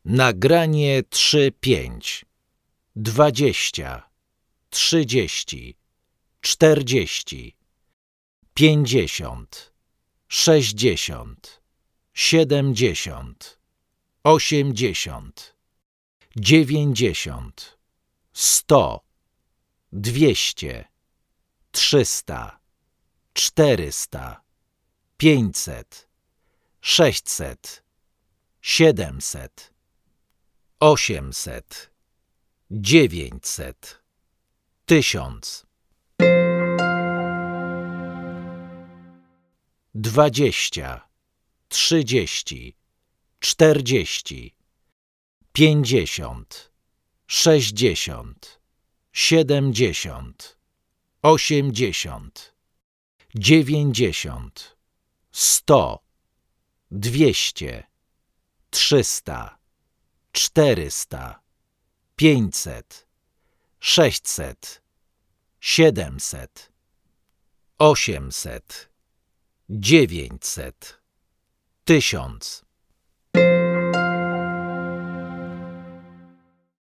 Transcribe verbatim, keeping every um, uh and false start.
Nagranie trzy pięć. Dwadzieścia. Trzydzieści. Czterdzieści. Pięćdziesiąt. Sześćdziesiąt. Siedemdziesiąt. Osiemdziesiąt. Dziewięćdziesiąt. Sto. Dwieście. Trzysta. Czterysta. Pięćset. Sześćset. Siedemset. Osiemset. Dziewięćset. Tysiąc. Dwadzieścia. Trzydzieści. Czterdzieści. Pięćdziesiąt. Sześćdziesiąt. Siedemdziesiąt. Osiemdziesiąt. Dziewięćdziesiąt. Sto. Dwieście. Trzysta. Czterysta. Pięćset. Sześćset. Siedemset. Osiemset. Dziewięćset. Tysiąc.